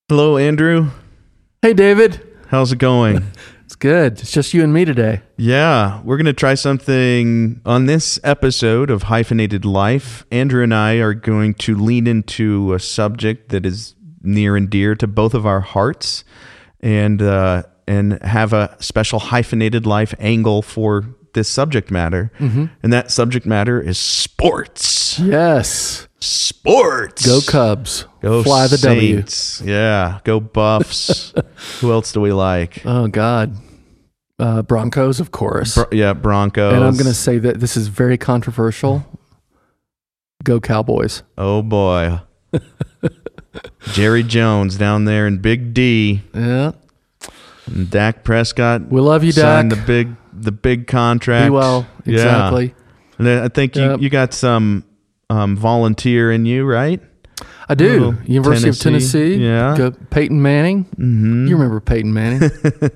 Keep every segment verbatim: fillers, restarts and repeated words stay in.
Hello, Andrew. Hey, David. How's it going? It's good. It's just you and me today. Yeah, we're going to try something on this episode of Hyphenated Life. Andrew and I are going to lean into a subject that is near and dear to both of our hearts and uh, and have a special Hyphenated Life angle for this subject matter. Mm-hmm. And that subject matter is sports. Yes. Sports. Go Cubs. Go Fly the Saints. W. Yeah. Go Buffs. Who else do we like? Oh, God. Uh, Broncos, of course. Bro- yeah, Broncos. And I'm going to say that this is very controversial. Go Cowboys. Oh, boy. Jerry Jones down there in Big D. Yeah. And Dak Prescott. We love you, signed Dak. the big, the big contract. Be well. Exactly. Yeah. And then I think you, Yep. you got some um, volunteer in you, right? I do. Little University of Tennessee. Yeah. Go Peyton Manning. Mm-hmm. You remember Peyton Manning.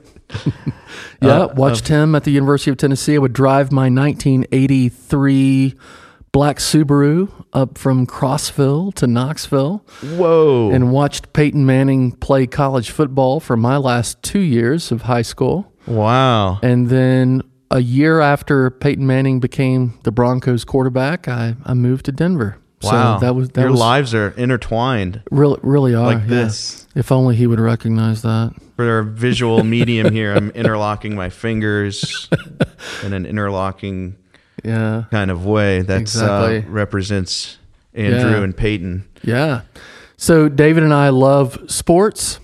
yeah. Uh, watched him at the University of Tennessee. I would drive my nineteen eighty-three black Subaru up from Crossville to Knoxville. Whoa. And watched Peyton Manning play college football for my last two years of high school. Wow. And then a year after Peyton Manning became the Broncos quarterback, I, I moved to Denver. Wow. So that was that Your was lives are intertwined really really are like yeah. this. If only he would recognize that. For our visual medium here, I'm interlocking my fingers in an interlocking Yeah. kind of way that Exactly. uh, represents Andrew Yeah. and Peyton. Yeah. So David and I love sports,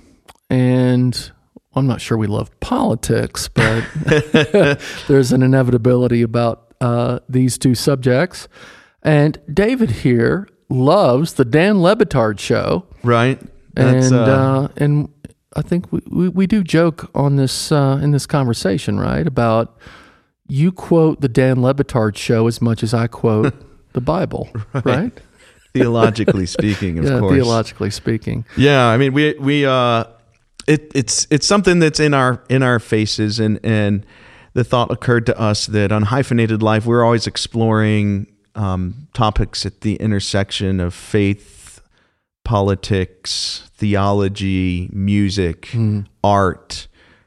and I'm not sure we love politics, but there's an inevitability about uh, these two subjects. And David here loves the Dan Le Batard show. Right? That's, and uh, uh, and I think we, we, we do joke on this uh, in this conversation, right? About you quote the Dan Le Batard show as much as I quote the Bible, right? right? Theologically speaking, of yeah, course. theologically speaking. Yeah, I mean, we we uh, it it's it's something that's in our in our faces, and and the thought occurred to us that on Hyphenated Life, we're always exploring um, topics at the intersection of faith, politics, theology, music, mm. art,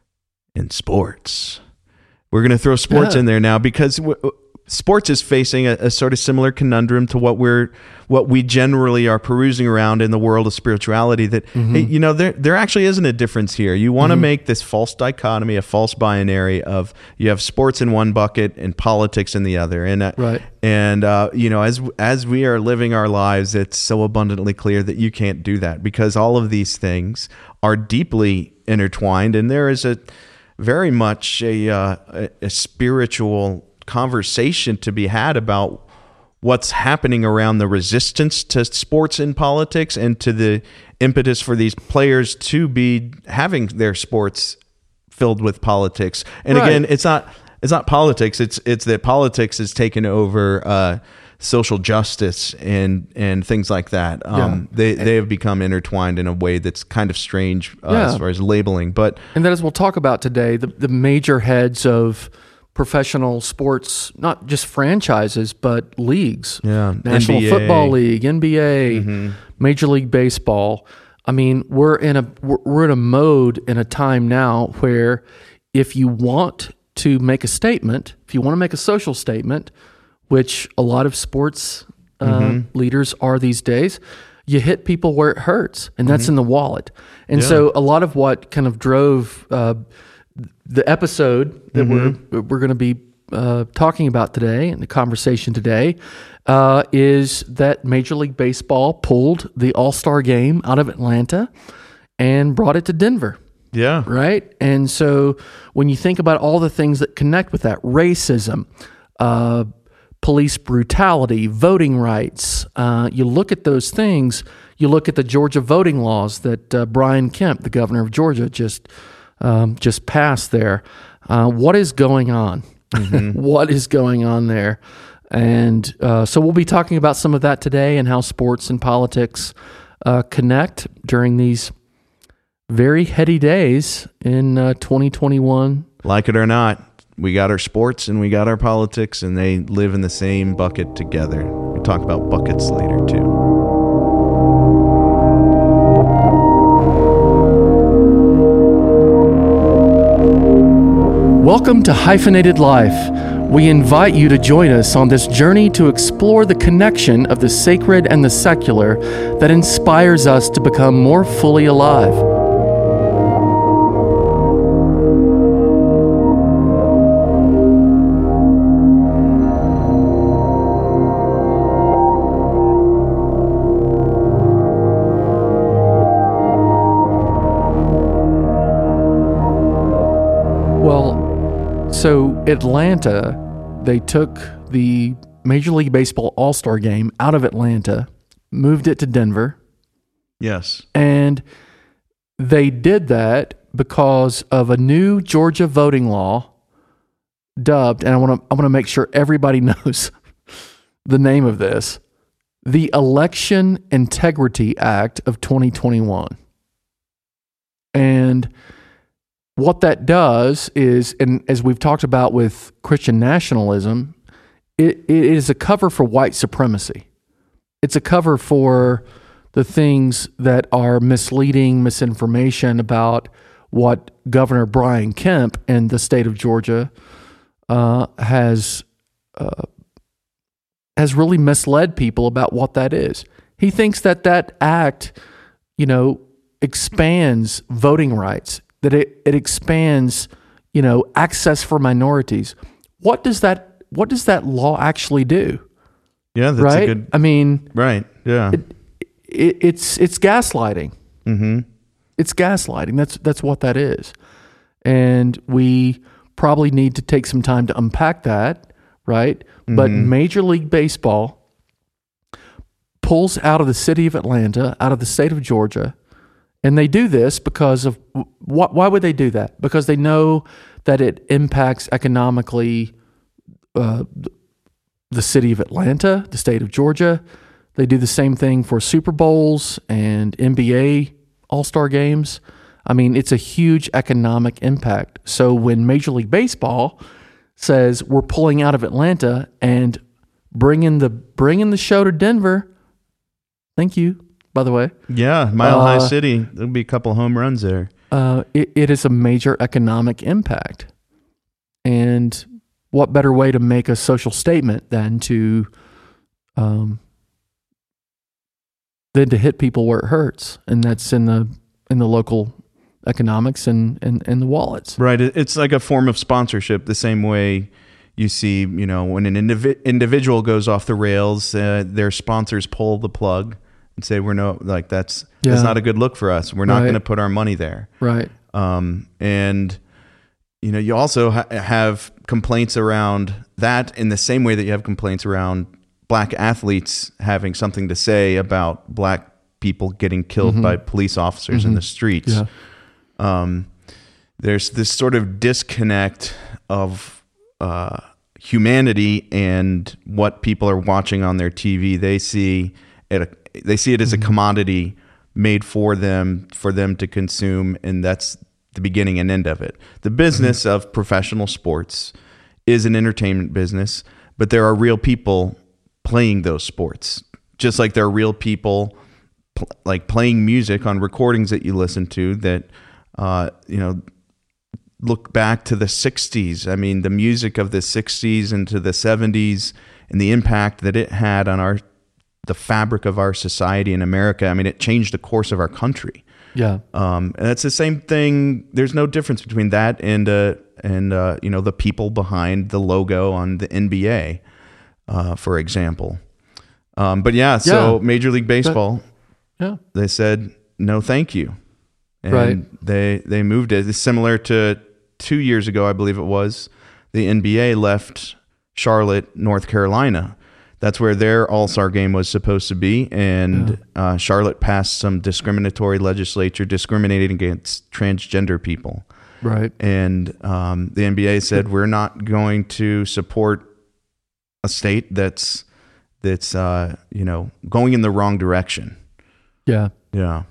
and sports. We're going to throw sports yeah. in there now because w- sports is facing a, a sort of similar conundrum to what we're what we generally are perusing around in the world of spirituality. That mm-hmm. hey, you know, there there actually isn't a difference here. You want to mm-hmm. make this false dichotomy, a false binary of you have sports in one bucket and politics in the other. And uh, right. And uh, you know, as as we are living our lives, it's so abundantly clear that you can't do that because all of these things are deeply intertwined, and there is a very much a, uh, a, a spiritual conversation to be had about what's happening around the resistance to sports and politics and to the impetus for these players to be having their sports filled with politics. And right. again, it's not it's not politics. It's it's that politics has taken over uh, social justice and and things like that. Um, yeah. They they have become intertwined in a way that's kind of strange uh, yeah. as far as labeling. But and then as we'll talk about today, the the major heads of professional sports, not just franchises, but leagues. Yeah, National N B A. Football League, N B A, mm-hmm. Major League Baseball. I mean, we're in a we're in a mode in a time now where if you want to make a statement, if you want to make a social statement, which a lot of sports uh, mm-hmm. leaders are these days, you hit people where it hurts, and that's mm-hmm. in the wallet. And yeah. so a lot of what kind of drove uh, the episode that mm-hmm. we're we're going to be uh, talking about today and the conversation today uh, is that Major League Baseball pulled the All-Star Game out of Atlanta and brought it to Denver. Yeah. Right? And so when you think about all the things that connect with that, racism, uh, police brutality, voting rights, uh, you look at those things, you look at the Georgia voting laws that uh, Brian Kemp, the governor of Georgia, just Um, just passed there. Uh, what is going on? Mm-hmm. What is going on there? And uh, so we'll be talking about some of that today and how sports and politics uh, connect during these very heady days in uh, twenty twenty-one. Like it or not, we got our sports and we got our politics, and they live in the same bucket together. We talk about buckets later, too. Welcome to Hyphenated Life. We invite you to join us on this journey to explore the connection of the sacred and the secular that inspires us to become more fully alive. So Atlanta, they took the Major League Baseball All-Star Game out of Atlanta, moved it to Denver. Yes. And they did that because of a new Georgia voting law dubbed, and I want to I want to make sure everybody knows the name of this, the Election Integrity Act of twenty twenty-one. And what that does is, and as we've talked about with Christian nationalism, it, it is a cover for white supremacy. It's a cover for the things that are misleading, misinformation about what Governor Brian Kemp in the state of Georgia uh, has uh, has really misled people about what that is. He thinks that that act, you know, expands voting rights. That it, it expands, you know, access for minorities. What does that what does that law actually do? Yeah, that's right? a good. I mean, right? Yeah, it, it, it's it's gaslighting. Mm-hmm. It's gaslighting. That's that's what that is, and we probably need to take some time to unpack that, right? Mm-hmm. But Major League Baseball pulls out of the city of Atlanta, out of the state of Georgia. And they do this because of, wh- why would they do that? Because they know that it impacts economically uh, the city of Atlanta, the state of Georgia. They do the same thing for Super Bowls and N B A All-Star games. I mean, it's a huge economic impact. So when Major League Baseball says we're pulling out of Atlanta and bringing the bringing the show to Denver, thank you. By the way, yeah, Mile uh, High City. There'll be a couple home runs there. Uh, it, it is a major economic impact, and what better way to make a social statement than to, um, than to hit people where it hurts, and that's in the in the local economics and and, and the wallets. Right. It's like a form of sponsorship, the same way you see, you know, when an indivi- individual goes off the rails, uh, their sponsors pull the plug. And say we're no like that's yeah. that's not a good look for us. We're not right. going to put our money there. Right. Um, and you know, you also ha- have complaints around that in the same way that you have complaints around black athletes having something to say about black people getting killed mm-hmm. by police officers mm-hmm. in the streets. Yeah. Um, there's this sort of disconnect of uh, humanity and what people are watching on their T V. They see it. A, They see it as a commodity made for them, for them to consume, and that's the beginning and end of it. The business mm-hmm. of professional sports is an entertainment business, but there are real people playing those sports, just like there are real people pl- like playing music on recordings that you listen to that, uh, you know, look back to the sixties. I mean, the music of the sixties and to the seventies and the impact that it had on our the fabric of our society in America. I mean, it changed the course of our country. Yeah. Um, and it's the same thing. There's no difference between that and, uh, and uh, you know, the people behind the logo on the N B A, uh, for example. Um, but yeah, so yeah. Major League Baseball, but, yeah. they said, no, thank you. And right. they, they moved it. It's similar to two years ago, I believe it was, the N B A left Charlotte, North Carolina. That's where their All-Star game was supposed to be, and yeah. uh, Charlotte passed some discriminatory legislature discriminating against transgender people. Right. And um, the N B A said, we're not going to support a state that's that's uh, you know going in the wrong direction. Yeah. Yeah.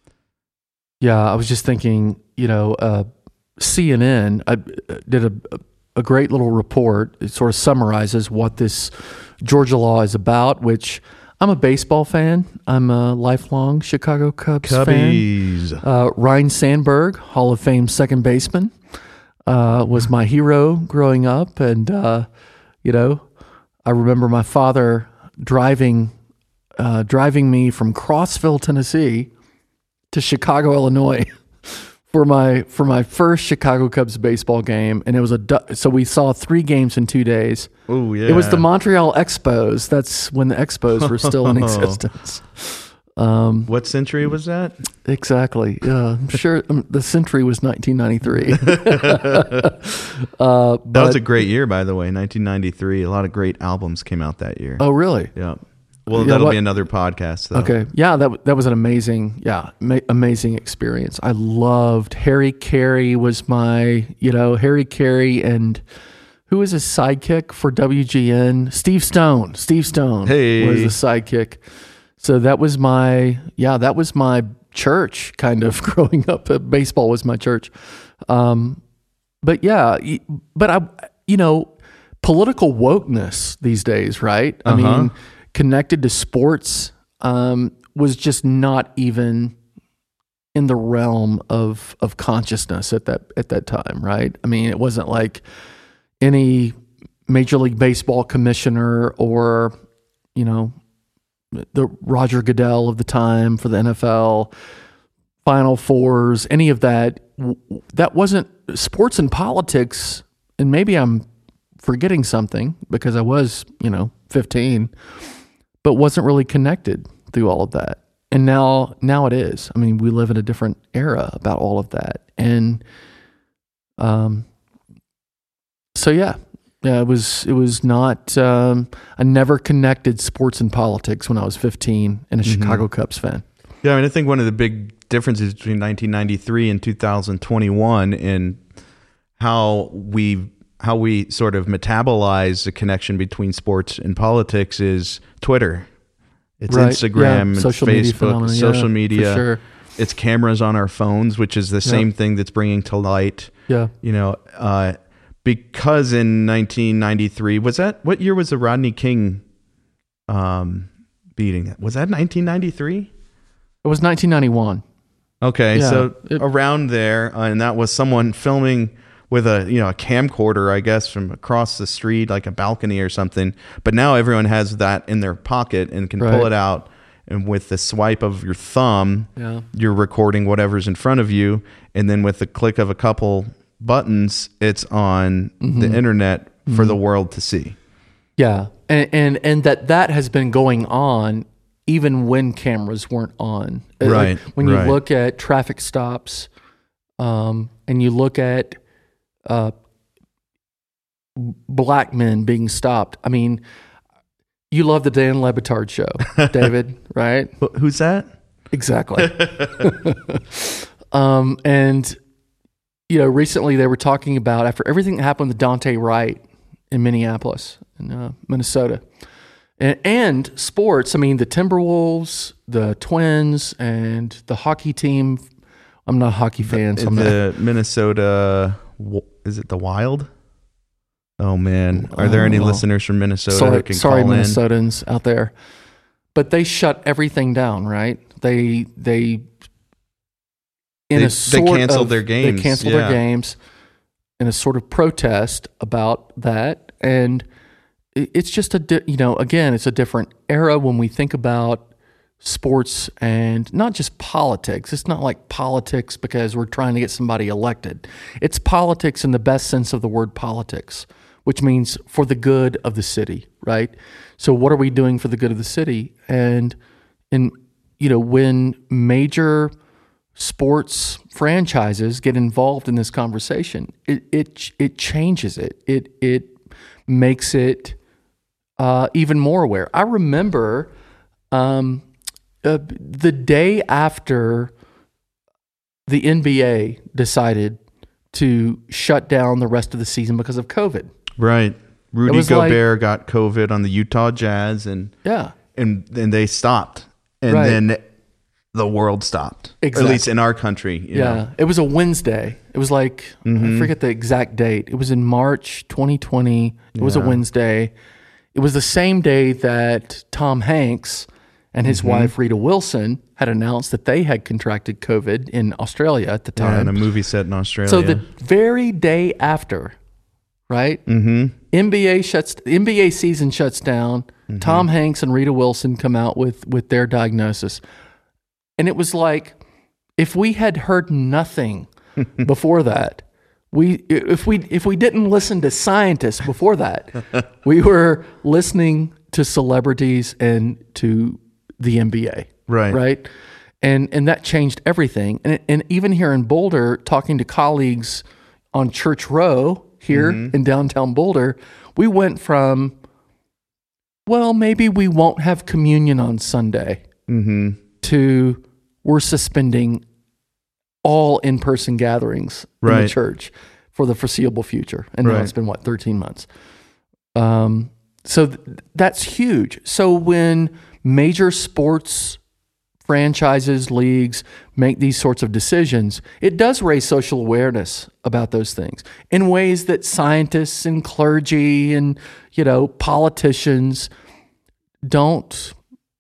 Yeah. I was just thinking, you know, uh, C N N I, did a a great little report. It sort of summarizes what this Georgia law is about, which I'm a baseball fan. I'm a lifelong Chicago Cubs Cubbies. fan. Uh, Ryne Sandberg, Hall of Fame second baseman. uh, was my hero growing up. And, uh, you know, I remember my father driving uh, driving me from Crossville, Tennessee to Chicago, Illinois for my for my first Chicago Cubs baseball game. And it was a du- so we saw three games in two days. Oh, yeah. It was the Montreal Expos. That's when the Expos were still in existence. Um, what century was that? Exactly. Yeah, I'm sure um, the century was nineteen ninety-three. uh, that was a great year, by the way, nineteen ninety-three. A lot of great albums came out that year. Oh, really? Yeah. Well, yeah, that'll what, be another podcast, though. Okay. Yeah, that that was an amazing, yeah, ma- amazing experience. I loved Harry Carey was my, you know, Harry Carey and who was his sidekick for W G N? Steve Stone. Steve Stone hey. was the sidekick. So that was my, yeah, that was my church kind of growing up. Baseball was my church. Um, but yeah, but I, you know, political wokeness these days, right? I uh-huh. mean, connected to sports um, was just not even in the realm of of consciousness at that at that time, right? I mean, it wasn't like any Major League Baseball commissioner or, you know, the Roger Goodell of the time for the N F L, Final Fours, any of that. That wasn't sports and politics. And maybe I'm forgetting something because I was, you know, fifteen, but wasn't really connected through all of that. And now, now it is. I mean, we live in a different era about all of that. And, um, so yeah, yeah, it was, it was not, um, I never connected sports and politics when I was fifteen and a mm-hmm. Chicago Cubs fan. Yeah. I mean, I think one of the big differences between nineteen ninety-three and two thousand twenty-one in how we, how we sort of metabolize the connection between sports and politics is Twitter. It's right. Instagram, yeah. social Facebook, media social yeah, media. Sure. It's cameras on our phones, which is the yeah. same thing that's bringing to light. Yeah. You know, uh, because in nineteen ninety-three, was that, what year was the Rodney King um, beating? Was that nineteen ninety-three? It was nineteen ninety-one. Okay, yeah. so it, around there, uh, and that was someone filming with a, you know, a camcorder, I guess, from across the street, like a balcony or something. But now everyone has that in their pocket and can right. pull it out. And with the swipe of your thumb, yeah. you're recording whatever's in front of you. And then with the click of a couple buttons, it's on mm-hmm. the internet for mm-hmm. the world to see. Yeah. And, and, and that, that has been going on even when cameras weren't on. Right. Like when you right. look at traffic stops um, and you look at Uh, black men being stopped. I mean, you love the Dan Le Batard show, David, right? Who's that? Exactly. um, and, you know, recently they were talking about, after everything that happened with Dante Wright in Minneapolis, in uh, Minnesota, and, and sports, I mean, the Timberwolves, the Twins, and the hockey team. I'm not a hockey fan. So I'm the not, Minnesota... Is it the Wild? Oh man, are there any oh, listeners from Minnesota sorry, who can sorry, call Minnesotans in? out there? But they shut everything down, right? They they in they, a sort they canceled of, their games. They canceled yeah. their games in a sort of protest about that, and it's just a di- you know again, it's a different era when we think about sports and not just politics. It's not like politics because we're trying to get somebody elected. It's politics in the best sense of the word politics, which means for the good of the city, right? So what are we doing for the good of the city? And in you know, when major sports franchises get involved in this conversation, it it it changes it. It it makes it uh, even more aware. I remember um, Uh, the day after the N B A decided to shut down the rest of the season because of COVID. Right. Rudy like, Gobert got COVID on the Utah Jazz and yeah. and then they stopped. And right. then the world stopped. Exactly. At least in our country. You yeah. know. It was a Wednesday. It was like, mm-hmm. I forget the exact date. It was in March twenty twenty. It yeah. was a Wednesday. It was the same day that Tom Hanks and his mm-hmm. wife, Rita Wilson, had announced that they had contracted COVID in Australia at the time. Yeah, in a movie set in Australia. So the very day after, right? Mm-hmm. N B A shuts. N B A season shuts down. Mm-hmm. Tom Hanks and Rita Wilson come out with with their diagnosis, and it was like, if we had heard nothing before that, we if we if we didn't listen to scientists before that, we were listening to celebrities and to the N B A, right? Right, and and that changed everything. And and even here in Boulder, talking to colleagues on Church Row here mm-hmm. in downtown Boulder, we went from, well, maybe we won't have communion on Sunday, mm-hmm. to we're suspending all in-person gatherings right. in the church for the foreseeable future. And right. now it's been, what, thirteen months? Um, so th- that's huge. So when major sports franchises, leagues make these sorts of decisions, it does raise social awareness about those things in ways that scientists and clergy and, you know, politicians don't,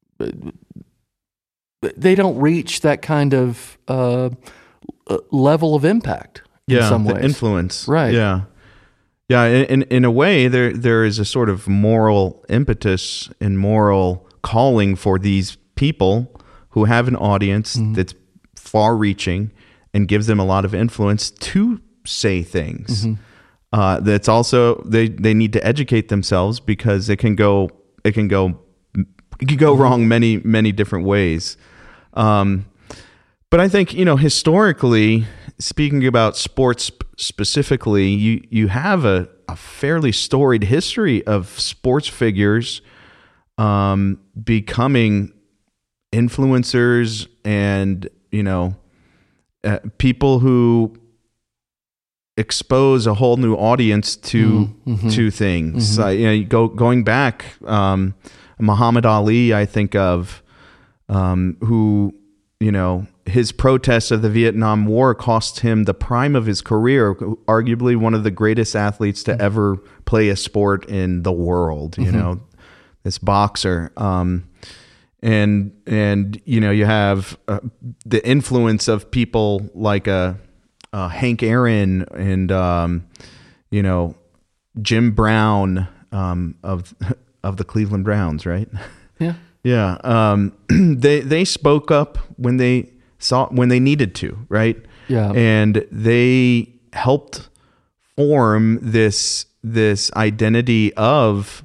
they don't reach that kind of uh, level of impact yeah, in some the ways. Influence. Right. Yeah. Yeah. In, in a way, there there is a sort of moral impetus and moral calling for these people who have an audience mm-hmm. that's far-reaching and gives them a lot of influence to say things. Mm-hmm. Uh, that's also they, they need to educate themselves because it can go it can go it can go mm-hmm. wrong many many different ways. Um, but I think, you know, historically, speaking about sports specifically, you you have a, a fairly storied history of sports figures um, becoming influencers and, you know, uh, people who expose a whole new audience to mm-hmm. to things. Mm-hmm. Uh, you know, you go going back, um, Muhammad Ali, I think of, um, who, you know, his protests of the Vietnam War cost him the prime of his career, arguably one of the greatest athletes to mm-hmm. ever play a sport in the world. You mm-hmm. know, this boxer. Um, And, and you know, you have uh, the influence of people like uh, uh, Hank Aaron and, um, you know, Jim Brown um, of of the Cleveland Browns, right? Yeah. Yeah. Um, they they spoke up when they saw when they needed to, right? Yeah. And they helped form this this identity of,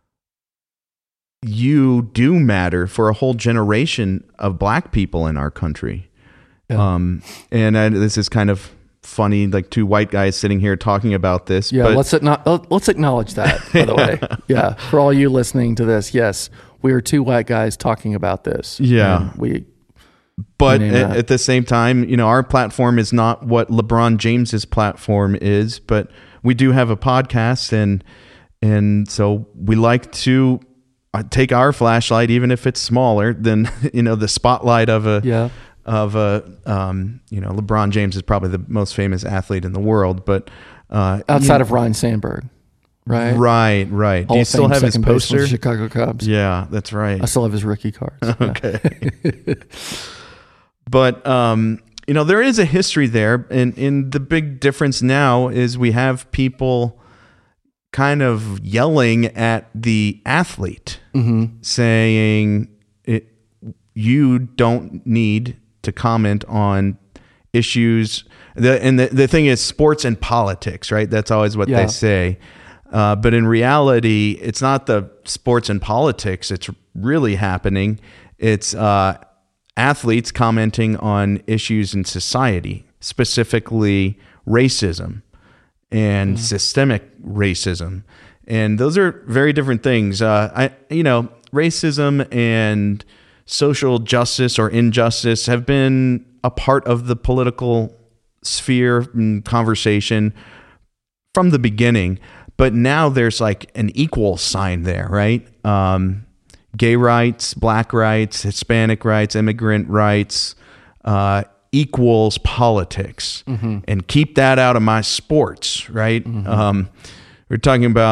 you do matter for a whole generation of black people in our country. Yeah. Um, and I, this is kind of funny, like two white guys sitting here talking about this. Yeah, but, let's not, let's acknowledge that, by the way. Yeah, for all you listening to this, yes, we are two white guys talking about this. Yeah. We, but at, at the same time, you know, our platform is not what LeBron James's platform is, but we do have a podcast, and and so we like to take our flashlight, even if it's smaller than, you know, the spotlight of a yeah. of a um, you know, LeBron James is probably the most famous athlete in the world, but uh, outside you, of Ryan Sandberg, right? Right, right. Hall Do you of still Fame, have his poster? Chicago Cubs. Yeah, that's right. I still have his rookie cards. Okay. But um, you know, there is a history there, and and the big difference now is we have people kind of yelling at the athlete, mm-hmm. saying it, you don't need to comment on issues. The, and the, the thing is, sports and politics, right? That's always what yeah. they say. Uh, but in reality, it's not the sports and politics that's really happening. It's uh, athletes commenting on issues in society, specifically racism and mm. systemic racism. And those are very different things. Uh, I, you know, racism and social justice or injustice have been a part of the political sphere and conversation from the beginning, but now there's like an equal sign there, right? Um, gay rights, black rights, Hispanic rights, immigrant rights, uh, equals politics, mm-hmm. and keep that out of my sports, right? Mm-hmm. Um, we're talking about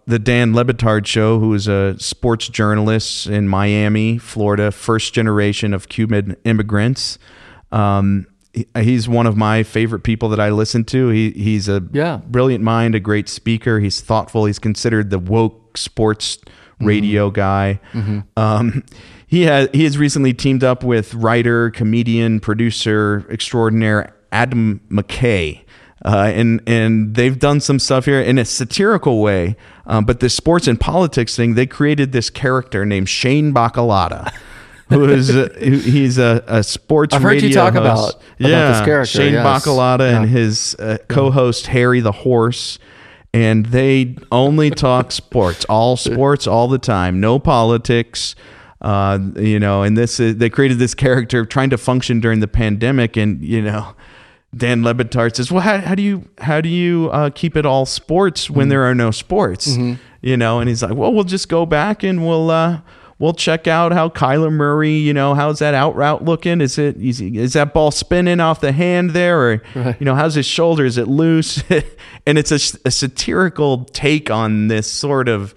the Dan Le Batard Show, who is a sports journalist in Miami, Florida, first generation of Cuban immigrants. Um, he, he's one of my favorite people that I listen to. He he's a yeah. brilliant mind, a great speaker. He's thoughtful. He's considered the woke sports radio mm-hmm. guy. Mm-hmm. Um, he has he has recently teamed up with writer, comedian, producer extraordinaire Adam McKay. Uh, and and they've done some stuff here in a satirical way, um, but this sports and politics thing, they created this character named Shane Bacalata, who is a, he's a, a sports I've heard radio you talk host. about, yeah, about this character. Shane yes. Bacalata yeah. and his uh, co-host Harry the Horse, and they only talk sports, all sports, all the time, no politics. Uh, you know, and this is, they created this character trying to function during the pandemic, and you know. Dan Le Batard says, "Well, how, how do you how do you uh, keep it all sports when mm-hmm. there are no sports?" Mm-hmm. You know, and he's like, "Well, we'll just go back and we'll uh, we'll check out how Kyler Murray, you know, how's that out route looking? Is it is, is that ball spinning off the hand there, or right. you know, how's his shoulder? Is it loose?" And it's a, a satirical take on this sort of,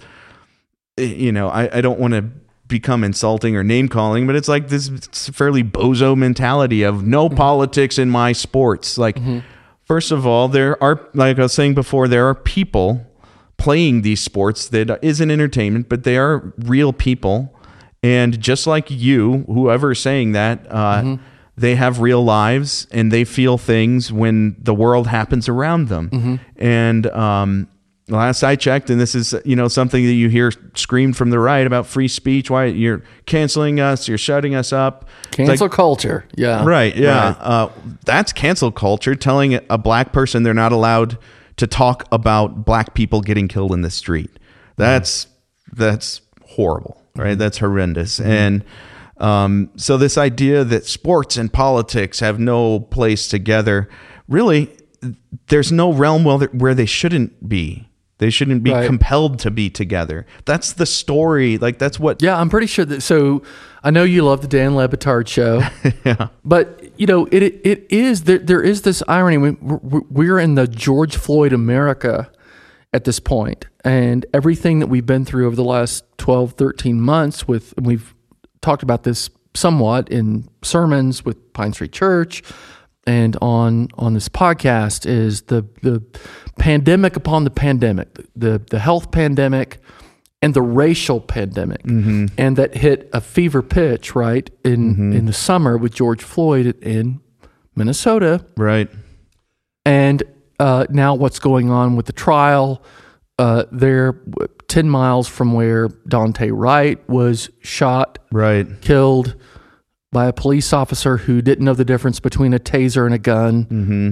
you know, I, I don't want to become insulting or name calling, but it's like this fairly bozo mentality of no mm-hmm. politics in my sports. Like, mm-hmm. first of all, there are, like I was saying before, there are people playing these sports that isn't entertainment, but they are real people. And just like you, whoever's saying that, uh, mm-hmm. they have real lives and they feel things when the world happens around them. Mm-hmm. And, um, last I checked, and this is, you know, something that you hear screamed from the right about free speech. Why you're canceling us, you're shutting us up. Cancel like, culture. Yeah. Right. Yeah. Right. Uh, that's cancel culture, telling a black person they're not allowed to talk about black people getting killed in the street. That's, mm-hmm. that's horrible, right? Mm-hmm. That's horrendous. Mm-hmm. And um, so this idea that sports and politics have no place together, really, there's no realm where they shouldn't be. They shouldn't be right. compelled to be together. That's the story. Like, that's what... Yeah, I'm pretty sure that... So, I know you love the Dan Le Batard Show. yeah. But, you know, it it is... There, there is this irony. We, we're in the George Floyd America at this point. And everything that we've been through over the last twelve, thirteen months with... We've talked about this somewhat in sermons with Pine Street Church and on on this podcast is the the pandemic upon the pandemic, the the health pandemic and the racial pandemic, mm-hmm. and that hit a fever pitch right in mm-hmm. in the summer with George Floyd in Minnesota, right, and uh, now what's going on with the trial? Uh, they're ten miles from where Daunte Wright was shot, right, killed by a police officer who didn't know the difference between a taser and a gun.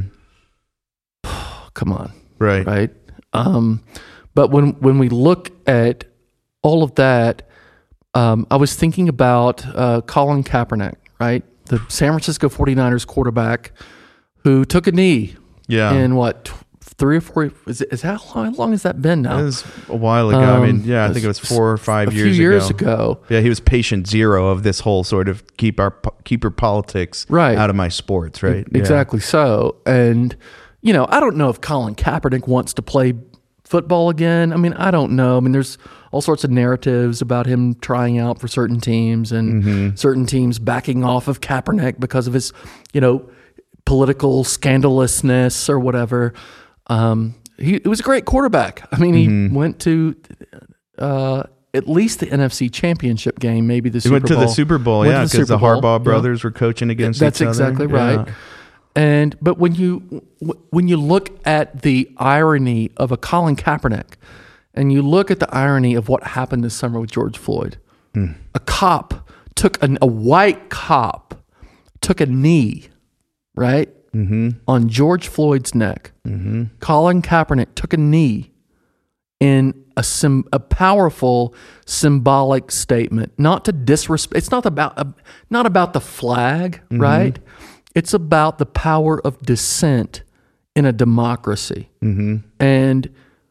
Mm-hmm. Come on. Right. Right. Um, but when, when we look at all of that, um, I was thinking about uh, Colin Kaepernick, right? The San Francisco forty-niners quarterback who took a knee yeah. in what, t- three or four, is, it, is that, how long has that been now? It was a while ago. Um, I mean, yeah, I think it was four or five a years ago. A few years ago. Yeah, he was patient zero of this whole sort of keep our keep your politics right. out of my sports, right? Exactly yeah. so. And, you know, I don't know if Colin Kaepernick wants to play football again. I mean, I don't know. I mean, there's all sorts of narratives about him trying out for certain teams and mm-hmm. certain teams backing off of Kaepernick because of his, you know, political scandalousness or whatever. Um, he, he was a great quarterback. I mean, he mm-hmm. went to uh, at least the N F C Championship game, maybe the he Super Bowl. He went to the Super Bowl, went yeah, because the, the Harbaugh brothers yeah. were coaching against That's each other. That's exactly right. Yeah. And but when you when you look at the irony of a Colin Kaepernick, and you look at the irony of what happened this summer with George Floyd, mm. a cop took an, a white cop took a knee, right? Mm-hmm. on George Floyd's neck. Mm-hmm. Colin Kaepernick took a knee in a sim, a powerful symbolic statement. Not to disrespect. It's not about uh, not about the flag, mm-hmm. right? It's about the power of dissent in a democracy, mm-hmm. and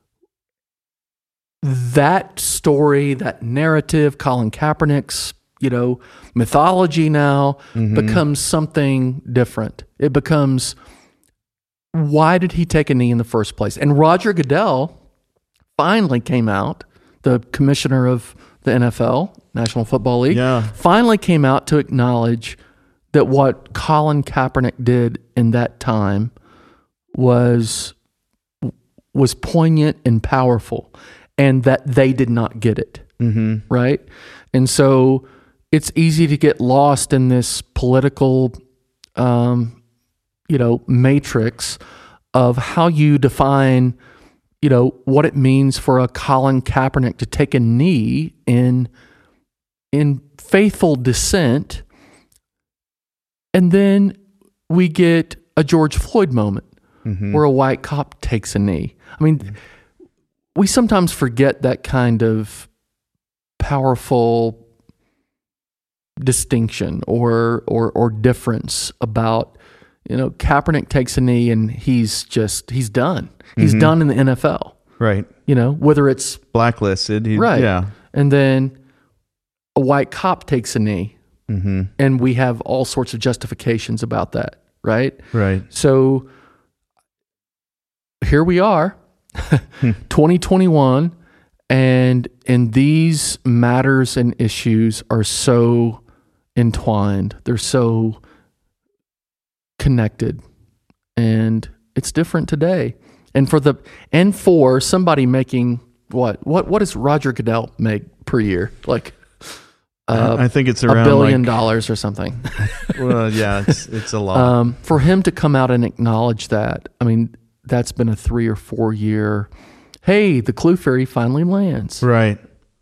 that story, that narrative, Colin Kaepernick's, you know, mythology now mm-hmm. becomes something different. It becomes, why did he take a knee in the first place? And Roger Goodell finally came out, the commissioner of the N F L, National Football League, Yeah. finally came out to acknowledge that what Colin Kaepernick did in that time was was poignant and powerful, and that they did not get it. Mm-hmm. Right? And so it's easy to get lost in this political, um, you know, matrix of how you define, you know, what it means for a Colin Kaepernick to take a knee in in faithful dissent, and then we get a George Floyd moment Mm-hmm. where a white cop takes a knee. I mean, mm-hmm. we sometimes forget that kind of powerful distinction or or or difference about, you know, Kaepernick takes a knee and he's just he's done. He's Mm-hmm. done in the N F L. Right. You know, whether it's Blacklisted. He, right. Yeah. And then a white cop takes a knee, Mm-hmm. and we have all sorts of justifications about that, right? Right. So here we are, twenty twenty-one, and and these matters and issues are so entwined. They're so connected, and it's different today. And for the and for somebody making what what what does Roger Goodell make per year? Like uh, I think it's a around billion like, dollars or something. Well, yeah, it's it's a lot. Um, for him to come out and acknowledge that, I mean, that's been a three or four year. Hey, the Clue Fairy finally lands. Right.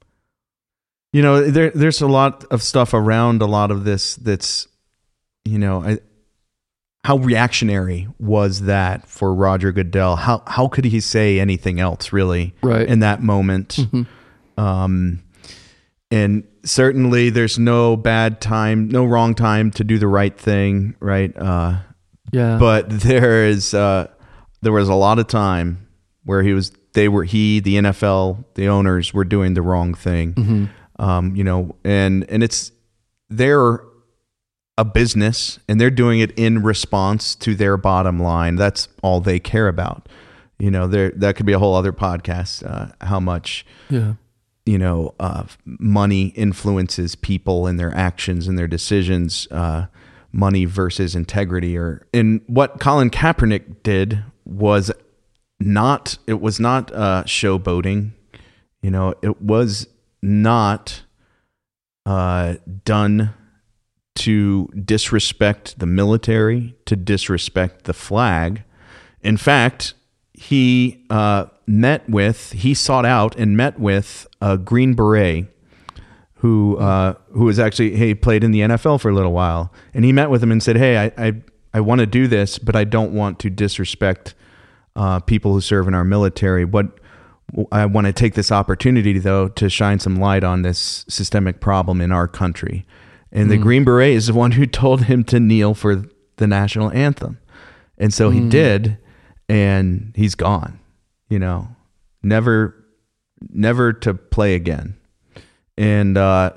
You know, there there's a lot of stuff around a lot of this that's, you know, I, how reactionary was that for Roger Goodell? How how could he say anything else really Right. in that moment? Mm-hmm. Um, and certainly there's no bad time, no wrong time to do the right thing, right? Uh, Yeah. but there is uh, there was a lot of time where he was they were he the N F L, the owners were doing the wrong thing. Mm-hmm. Um, you know, and and it's they're a business and they're doing it in response to their bottom line. That's all they care about. You know, there that could be a whole other podcast. Uh, how much, yeah. you know, uh, money influences people and their actions and their decisions. Uh, money versus integrity, or and what Colin Kaepernick did was not. It was not uh, showboating. You know, it was not uh, done to disrespect the military, to disrespect the flag. In fact, he uh, met with, he sought out and met with a Green Beret who uh, who was actually, hey, played in the N F L for a little while. And he met with him and said, hey, I I, I want to do this, but I don't want to disrespect uh, people who serve in our military. What I want to take this opportunity, though, to shine some light on this systemic problem in our country. And mm. the Green Beret is the one who told him to kneel for the national anthem. And so he mm. did, and he's gone, you know, never, never to play again. And, uh,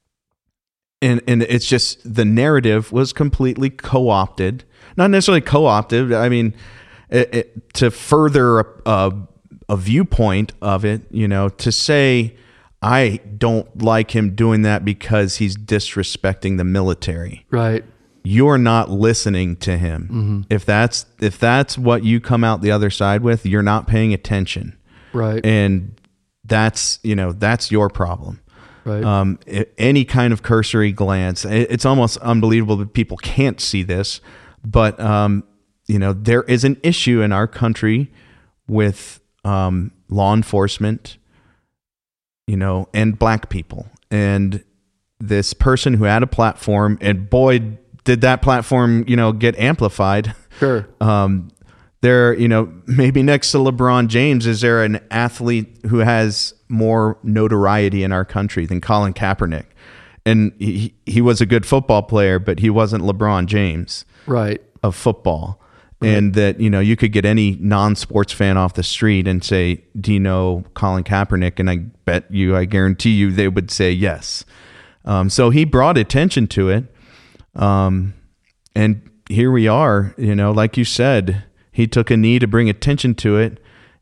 and, and it's just, the narrative was completely co-opted, not necessarily co-opted. I mean, it, it, to further a, a a viewpoint of it, you know, to say, I don't like him doing that because he's disrespecting the military. Right. You're not listening to him. Mm-hmm. If that's, if that's what you come out the other side with, you're not paying attention. Right. And that's, you know, that's your problem. Right. Um, it, any kind of cursory glance, it, it's almost unbelievable that people can't see this, but, um, you know, there is an issue in our country with, Um, law enforcement, you know, and black people. And this person who had a platform, and boy, did that platform, you know, get amplified. Sure. Um, there, you know, maybe next to LeBron James, is there an athlete who has more notoriety in our country than Colin Kaepernick? And he, he was a good football player, but he wasn't LeBron James. Right. Of football. And that, you know, you could get any non-sports fan off the street and say, do you know Colin Kaepernick? And I bet you, I guarantee you, they would say yes. Um, so he brought attention to it. Um, and here we are, you know, like you said, he took a knee to bring attention to it.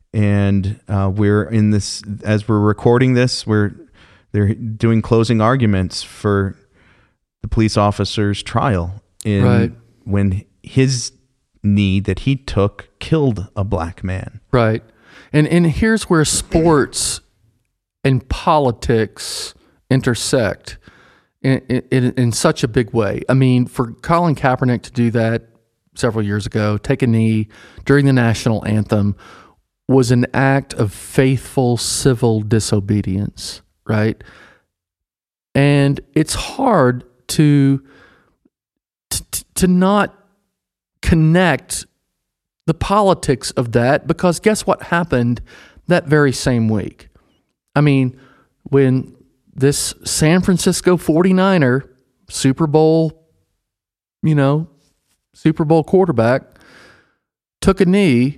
and uh, we're in this as we're recording this. We're they're doing closing arguments for the police officer's trial in Right. when his knee that he took killed a black man. Right. And and here's where sports and politics intersect in, in, in such a big way. I mean, for Colin Kaepernick to do that several years ago, take a knee during the national anthem, was an act of faithful civil disobedience, right? And it's hard to to, to not connect the politics of that, because guess what happened that very same week? I mean, when this San Francisco forty-niner Super Bowl, you know, Super Bowl quarterback took a knee,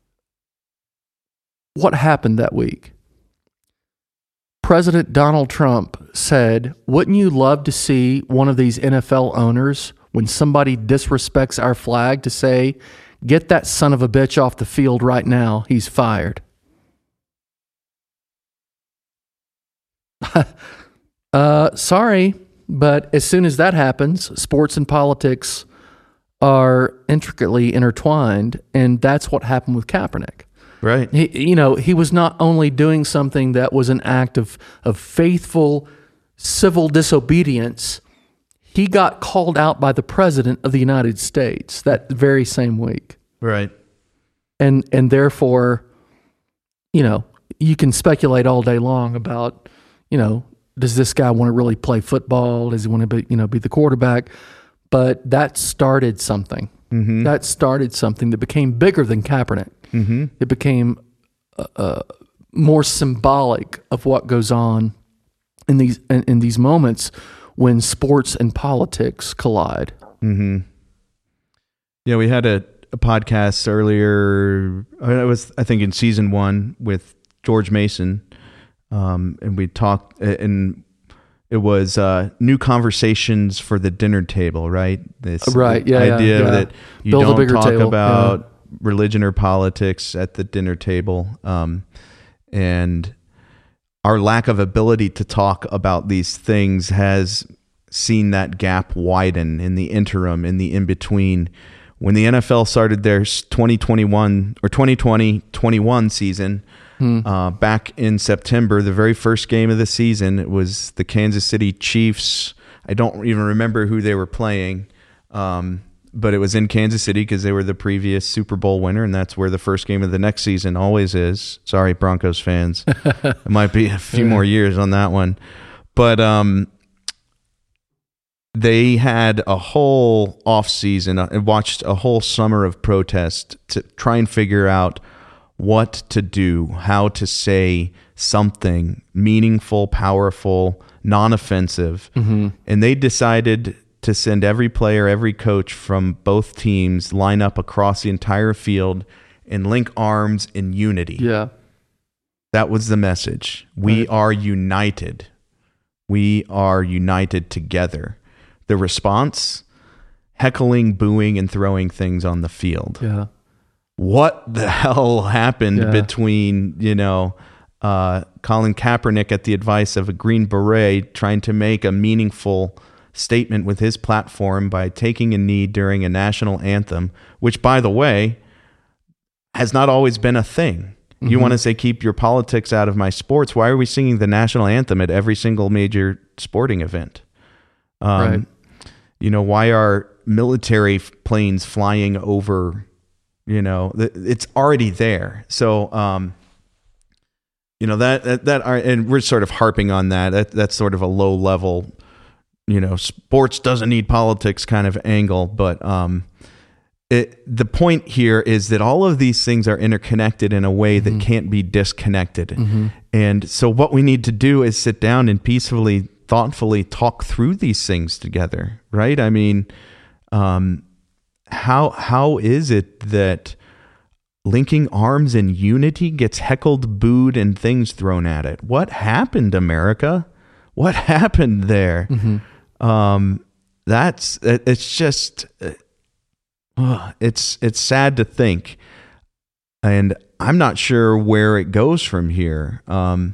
what happened that week? President Donald Trump said, "Wouldn't you love to see one of these N F L owners, when somebody disrespects our flag, to say, 'Get that son of a bitch off the field right now, he's fired'?" uh, sorry, but as soon as that happens, sports and politics are intricately intertwined, and that's what happened with Kaepernick. Right. He, you know, he was not only doing something that was an act of, of faithful civil disobedience, he got called out by the President of the United States that very same week. Right. And and therefore, you know, you can speculate all day long about, you know, does this guy want to really play football? Does he want to be, you know, be the quarterback? But that started something. Mm-hmm. That started something that became bigger than Kaepernick. Mm-hmm. It became uh, uh, more symbolic of what goes on in these in, in these moments when sports and politics collide. Mm-hmm. Yeah, we had a, a podcast earlier. It was, I think, in season one with George Mason, um, and we talked, and it was uh, new conversations for the dinner table, right? This right, yeah, idea yeah, yeah. that you Build a don't bigger talk table, about yeah. religion or politics at the dinner table, um, and our lack of ability to talk about these things has seen that gap widen in the interim, in the in-between. When the N F L started their twenty twenty-one or twenty twenty twenty-one season, hmm. uh, back in September, the very first game of the season, it was the Kansas City Chiefs. I don't even remember who they were playing, um, but it was in Kansas City because they were the previous Super Bowl winner, and that's where the first game of the next season always is. Sorry, Broncos fans. It might be a few more years on that one. But um, they had a whole offseason and watched a whole summer of protest to try and figure out what to do, how to say something meaningful, powerful, non-offensive. Mm-hmm. And they decided to send every player, every coach from both teams, line up across the entire field and link arms in unity. Yeah. That was the message. We Right. are united. We are united together. The response? Heckling, booing, and throwing things on the field. Yeah. What the hell happened Yeah. between, you know, uh, Colin Kaepernick at the advice of a Green Beret trying to make a meaningful statement with his platform by taking a knee during a national anthem, which, by the way, has not always been a thing. Mm-hmm. You want to say, keep your politics out of my sports. Why are we singing the national anthem at every single major sporting event? Um, right. You know, why are military planes flying over, you know, it's already there. So, um, you know, that, that, that are, and we're sort of harping on that. that. That's sort of a low level, you know, sports doesn't need politics kind of angle. But um, it, the point here is that all of these things are interconnected in a way that mm-hmm. can't be disconnected. Mm-hmm. And so what we need to do is sit down and peacefully, thoughtfully talk through these things together, right? I mean, um, how how is it that linking arms in unity gets heckled, booed, and things thrown at it? What happened, America? What happened there? Mm-hmm. Um, that's it's just uh, it's it's sad to think. and I'm not sure where it goes from here. Um,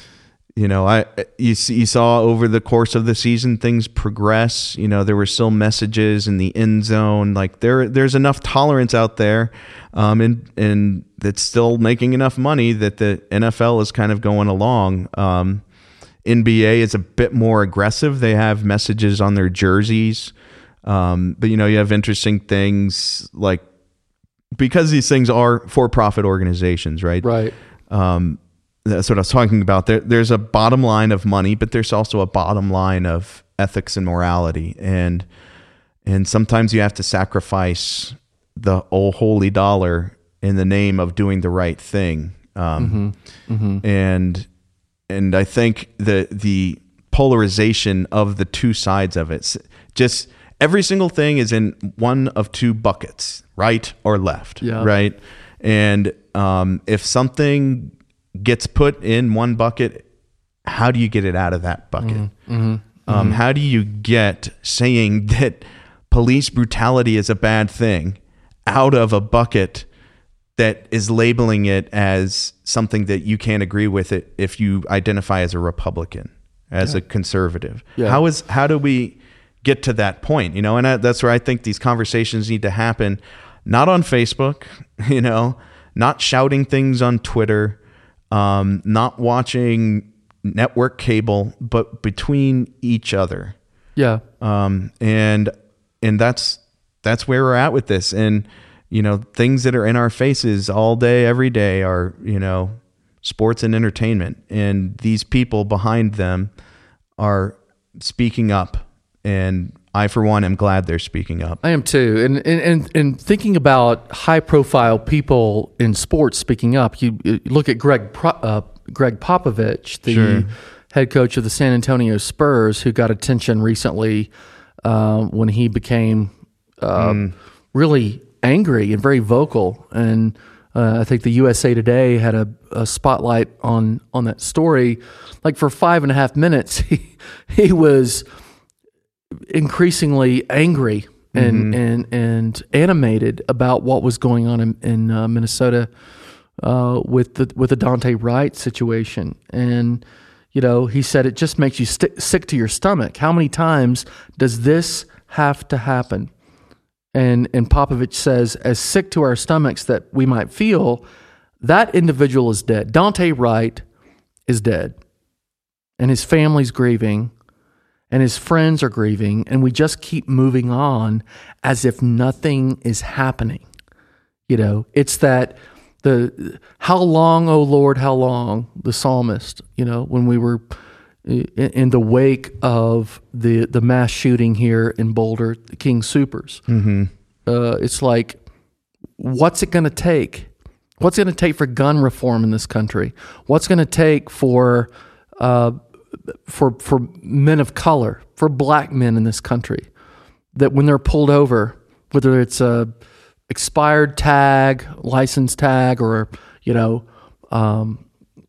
you know, I you, see, you saw over the course of the season things progress. You know, there were still messages in the end zone. Like there, there's enough tolerance out there, um, and and that's still making enough money that the N F L is kind of going along. Um, N B A is a bit more aggressive. They have messages on their jerseys, um, but you know, you have interesting things like because these things are for-profit organizations, right? Right. Um, That's what I was talking about. There, there's a bottom line of money, but there's also a bottom line of ethics and morality. And and sometimes you have to sacrifice the old holy dollar in the name of doing the right thing. Um, mm-hmm. Mm-hmm. And and I think the the polarization of the two sides of it, just every single thing is in one of two buckets, right or left, yeah. right? And um, if something gets put in one bucket, how do you get it out of that bucket? Mm-hmm. Mm-hmm. Um, how do you get saying that police brutality is a bad thing out of a bucket that is labeling it as something that you can't agree with it if you identify as a Republican, as yeah. a conservative? Yeah. How is how do we get to that point? You know, and I, that's where I think these conversations need to happen, not on Facebook, you know, not shouting things on Twitter, Um, not watching network cable, but between each other. Yeah. Um, and and that's that's where we're at with this. And you know, things that are in our faces all day, every day are, you know, sports and entertainment. And these people behind them are speaking up. And I, for one, am glad they're speaking up. I am too. And and, and, and thinking about high-profile people in sports speaking up, you, you look at Greg uh, Greg Popovich, the sure. head coach of the San Antonio Spurs, who got attention recently uh, when he became uh, mm. really angry and very vocal. And uh, I think the U S A Today had a, a spotlight on on that story. Like for five and a half minutes, he he was increasingly angry and, mm-hmm. and and animated about what was going on in, in uh, Minnesota uh, with the with the Daunte Wright situation. And you know, he said it just makes you st- sick to your stomach. How many times does this have to happen? And and Popovich says, as sick to our stomachs that we might feel, that individual is dead. Daunte Wright is dead, and his family's grieving. And his friends are grieving, and we just keep moving on as if nothing is happening. You know, it's that the how long, oh Lord, how long, the psalmist, you know, when we were in the wake of the, the mass shooting here in Boulder, the King Soopers. Mm-hmm. Uh, it's like, what's it going to take? What's it going to take for gun reform in this country? What's going to take for... Uh, for for men of color, for black men in this country, that when they're pulled over, whether it's a expired tag, license tag, or you know, um,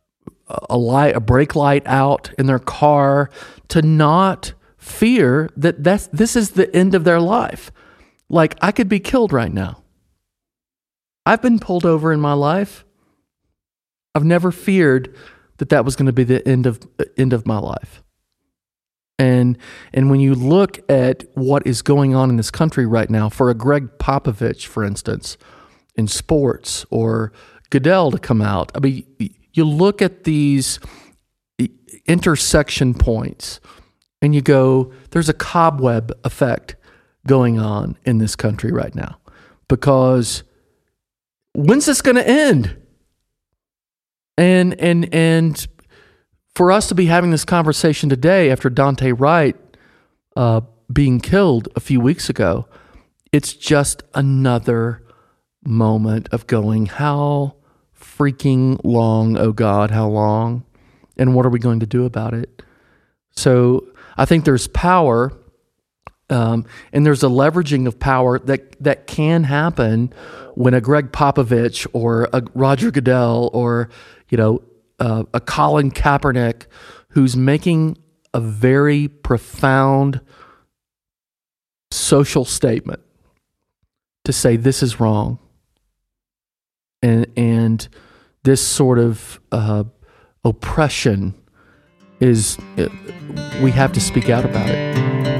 a light, a brake light out in their car, to not fear that that's, this is the end of their life. Like, I could be killed right now. I've been pulled over in my life. I've never feared that that was going to be the end of end of my life. And and when you look at what is going on in this country right now, for a Greg Popovich, for instance, in sports, or Goodell to come out, I mean, you look at these intersection points and you go, there's a cobweb effect going on in this country right now. Because when's this going to end? And and and for us to be having this conversation today after Daunte Wright uh, being killed a few weeks ago, it's just another moment of going, how freaking long, oh God, how long? And what are we going to do about it? So I think there's power, um, and there's a leveraging of power that, that can happen when a Greg Popovich or a Roger Goodell or you know, uh, a Colin Kaepernick who's making a very profound social statement to say this is wrong. and and this sort of uh, oppression is, uh, we have to speak out about it.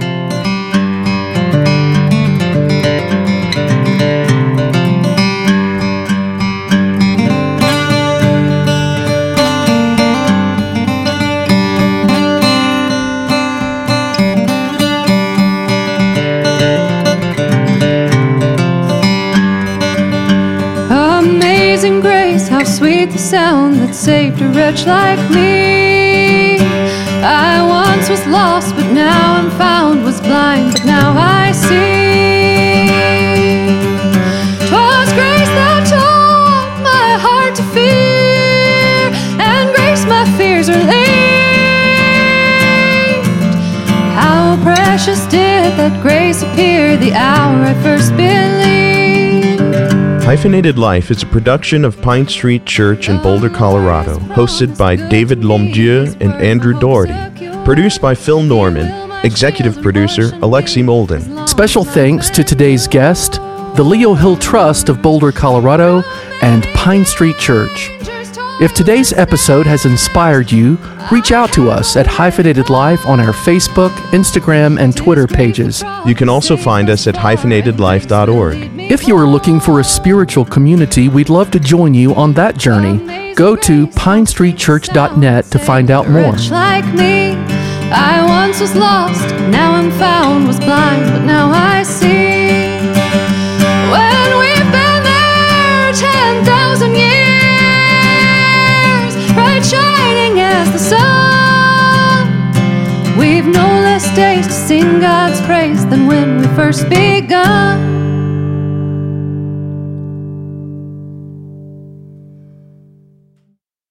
Amazing grace, how sweet the sound that saved a wretch like me. I once was lost, but now I'm found, was blind, but now I see. 'Twas grace that taught my heart to fear, and grace my fears relieved. How precious did that grace appear the hour I first believed. Hyphenated Life is a production of Pine Street Church in Boulder, Colorado, hosted by David Lomdieu and Andrew Doherty. Produced by Phil Norman, executive producer Alexi Molden. Special thanks to today's guest, the Leo Hill Trust of Boulder, Colorado, and Pine Street Church. If today's episode has inspired you, reach out to us at Hyphenated Life on our Facebook, Instagram, and Twitter pages. You can also find us at hyphenated life dot org. If you are looking for a spiritual community, we'd love to join you on that journey. Go to pine street church dot net to find out more. Like me, I once was lost, now I'm found, was blind, but now I see. When we've been there ten thousand years, bright shining as the sun, we've no less days to sing God's praise than when we first begun.